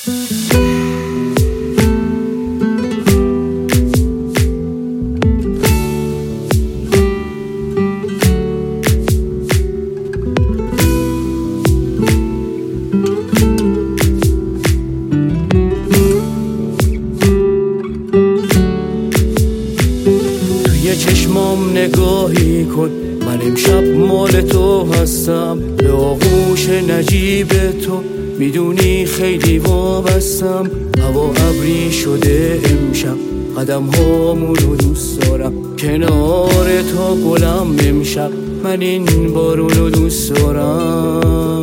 چشمام نگاهی کن، من امشب مال تو هستم، به آغوش نجیب تو میدونی خیلی وابستم. هوا ابری شده امشب، قدم هامونو دوست دارم، کنار تا گلم امشب، من این بارونو دوست دارم.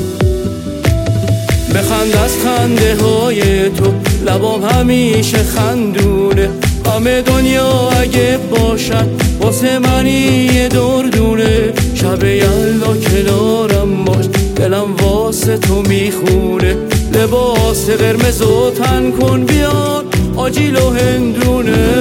بخند از خنده های تو، لبام همیشه خندونه، همه دنیا اگه باشد واسه منی یه دردونه. شب یلدا کنارم باش، دلم واسه تو میخونه، لباس قرمزو تن کن بیار آجیل و هندونه.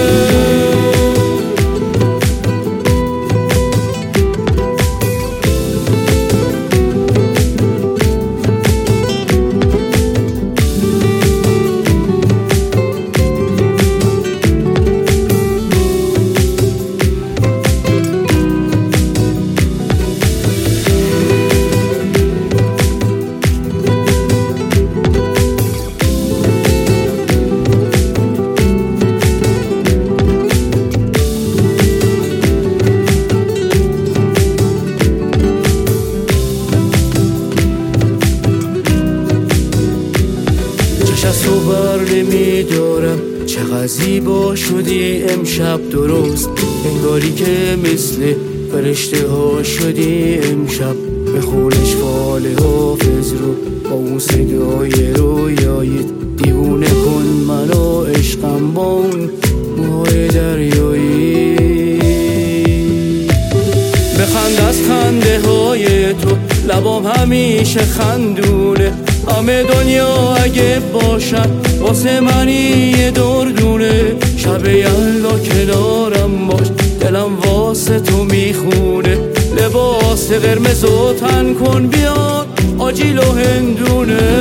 از تو بر نمیدارم، چقدر زیبا شدی امشب، درست انگاری که مثل فرشته ها شدی امشب. بخونش فال حافظ رو با اون صدای رویاییت، دیوونه کن منو عشقم با اون موهای دریایی. بخند از خنده های تو، لبام همیشه خندونه، همه دنیا اگه باشد واسه منی یه دردونه. شب یلدا کنارم باش، دلم واسه تو میخونه، لباس قرمزو تن کن بیار آجیل و هندونه.